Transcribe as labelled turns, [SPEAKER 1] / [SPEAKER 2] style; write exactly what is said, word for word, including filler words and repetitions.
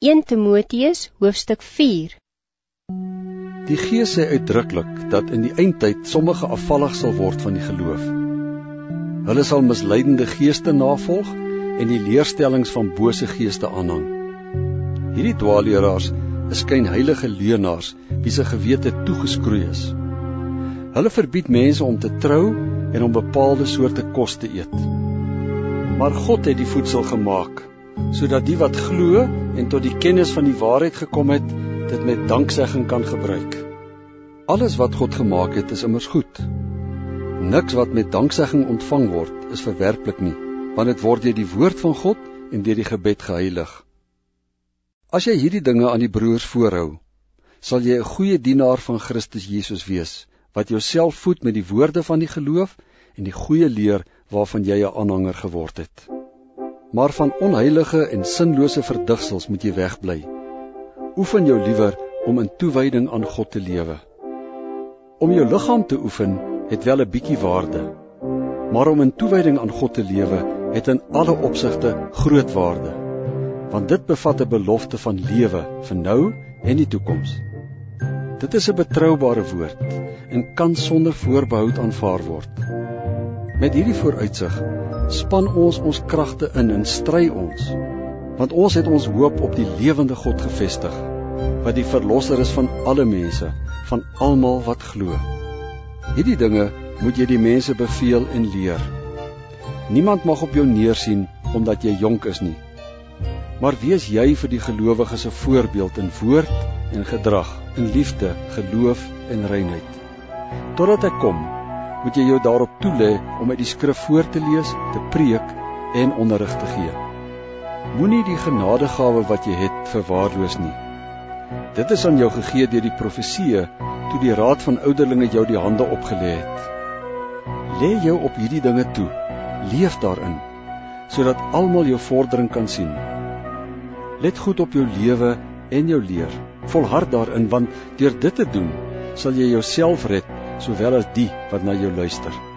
[SPEAKER 1] Eerste Timoteus hoofstuk vier.
[SPEAKER 2] Die Gees sê uitdruklik dat in die eindtyd sommige afvallig sal word van die geloof. Hulle sal misleidende geeste navolg en die leerstellings van bose geeste aanhang. Hierdie dwaalleraars is skynheilige leuenaars wie se gewete toegeskroei is. Hulle verbied mense om te trou en om bepaalde soorte kos te eet. Maar God het die voedsel gemaak, sodat die wat glo en tot die kennis van die waarheid gekom het, dit met danksegging kan gebruik. Alles wat God gemaak het, is immers goed. Niks wat met danksegging ontvang word, is verwerplik nie, want dit word deur die woord van God en deur die gebed geheilig. As jy hierdie dinge aan die broers voorhou, sal jy 'n goeie dienaar van Christus Jesus wees, wat jouself voed met die woorde van die geloof en die goeie leer waarvan jy 'n aanhanger geword het. Maar van onheilige en sinlose verdigsels moet jy wegbly. Oefen jou liewer om in toewyding aan God te lewe. Om jou liggaam te oefen het wel 'n bietjie waarde, maar om in toewyding aan God te lewe het in alle opsigte groot waarde, want dit bevat 'n belofte van lewe vir nou en die toekoms. Dit is 'n betroubare woord en kan sonder voorbehoud aanvaar word. Met hierdie vooruitsig span ons ons kragte in en stry ons, want ons het ons hoop op die lewende God gevestig, wat die verlosser is van alle mense, van almal wat glo. Hierdie dinge moet jy die mense beveel en leer. Niemand mag op jou neersien omdat jy jonk is nie, maar wees jy vir die gelowiges 'n voorbeeld in woord en gedrag, in liefde, geloof en reinheid. Totdat ek kom, moet jy jou daarop toelê om uit die skrif voor te lees, te preek en onderrig te gee. Moenie die genadegawe wat jy het verwaarloos nie. Dit is aan jou gegee deur die profeseë, toe die raad van ouderlinge jou die hande opgelê het. Lê jou op hierdie dinge toe, leef daarin, sodat almal jou vordering kan sien. Let goed op jou lewe en jou leer, volhard daarin, want deur dit te doen, sal jy jouself red, sowel as die wat na jou luister.